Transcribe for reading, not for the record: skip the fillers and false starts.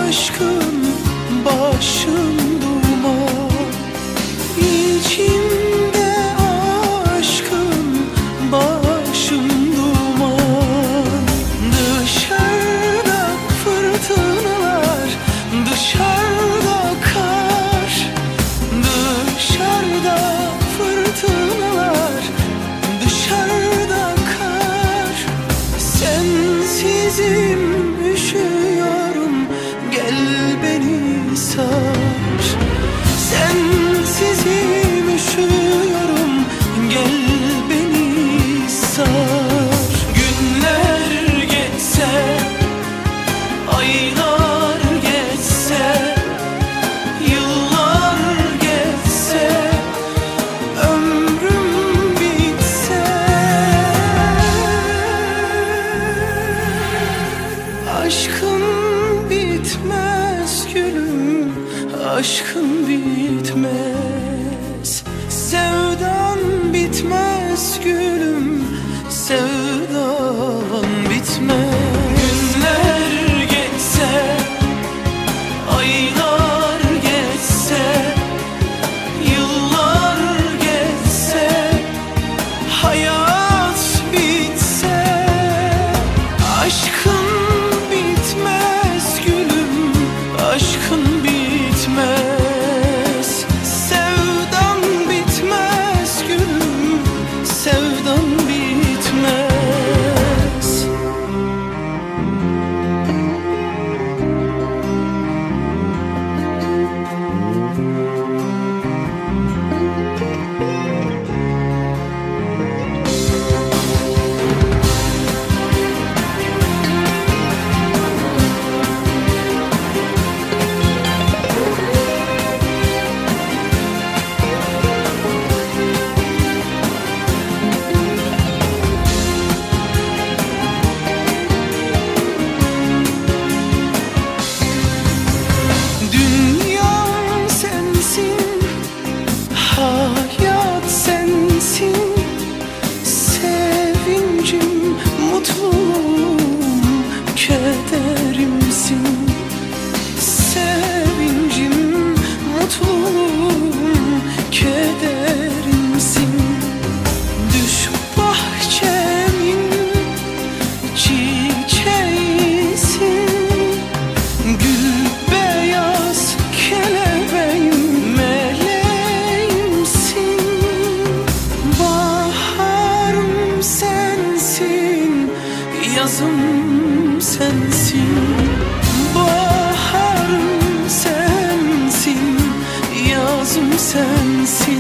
aşkın başım duman, içimde aşkın başım duman. Dışarıda fırtınalar, dışarıda kar, dışarıda fırtınalar, dışarıda kar. Sensizim, üşüyorum, gel beni sar. Sensizim, üşüyorum, gel beni sar. Günler geçse, aylar geçse, yıllar geçse, ömrüm bitse, aşkın bitmez gülüm, aşkın bitmez. Sevdan bitmez gülüm, sevdan bitmez. Günler geçse, aylar geçse, yıllar geçse, hayat bitse, aşkın bitmez gülüm, aşkın bitmez. Sevdan bitmez gülüm, sevdan bitmez. Dünyam sensin, hayat sensin, sevincim, mutluluğum, kederimsin. Sevincim, mutluluğum, kederimsin. Düş bahçemin çiçeğisin, gül beyaz kelebeğim, meleğimsin. Baharım sensin, yazım sensin. Baharım sensin, yazım sensin.